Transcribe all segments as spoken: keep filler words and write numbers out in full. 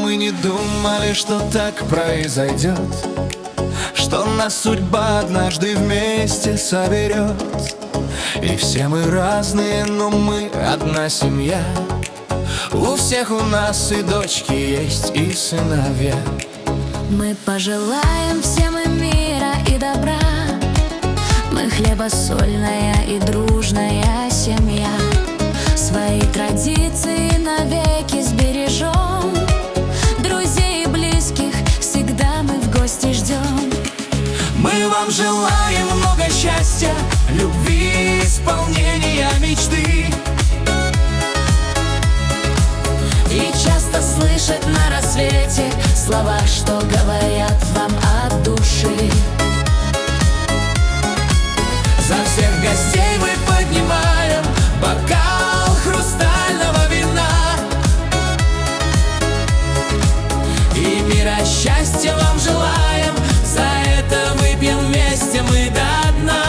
мы не думали, что так произойдет, что нас судьба однажды вместе соберет. И все мы разные, но мы одна семья. У всех у нас и дочки есть, и сыновья. Мы пожелаем всем и мира, и добра. Мы хлебосольная и дружная семья. Свои традиции навеки сбережем. Друзей и близких всегда мы в гости ждем. Мы вам желаем много счастья, любви, исполнения мечты. И часто слышать на рассвете слова, что говорят вам от души. За всех гостей мы поднимаем бокал хрустального вина. И мира счастья вам желаем, за это выпьем вместе мы до дна.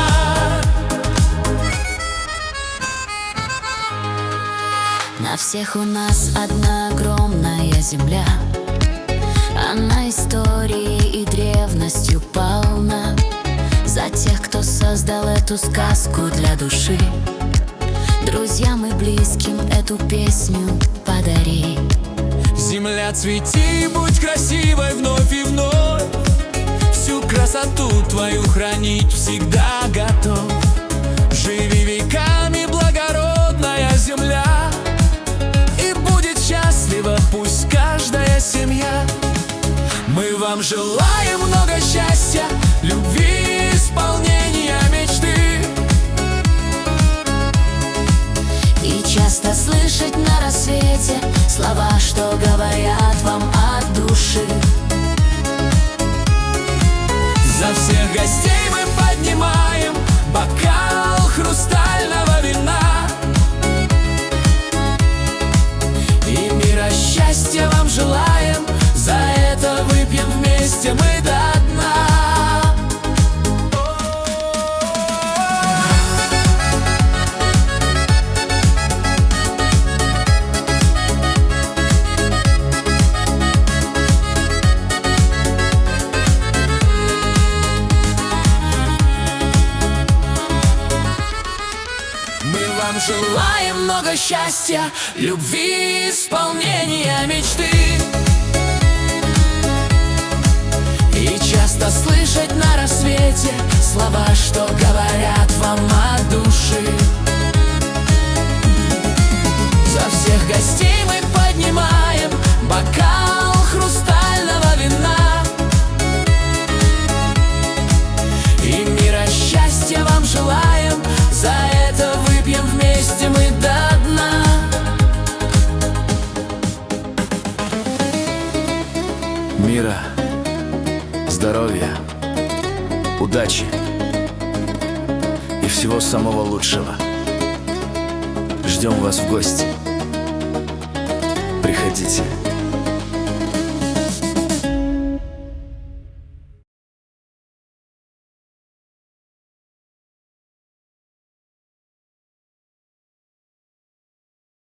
На всех у нас одна огромная земля. Она историей и древностью полна. За тех, кто создал эту сказку для души. Друзьям и близким эту песню подари. Земля, цвети, будь красивой вновь и вновь. Всю красоту твою хранить всегда готов. Живи веками, благородная земля. И будет счастлива пусть каждая семья. Мы вам желаем много счастья, любви, исполнения мечты. И часто слышать на рассвете слова, что говорят вам от души. За всех гостей мы поднимаем бокал хрустального вина. И мира счастья вам желаем, за это выпьем вместе мы до дна. Мы вам желаем много счастья, любви, исполнения мечты. И часто слышать на рассвете слова, что говорят вам от души. За всех гостей мы поднимаем бокал хрустального вина. И мира счастья вам желаем, за это выпьем вместе мы до дна. Мира, здоровья, удачи и всего самого лучшего. Ждем вас в гости. Приходите.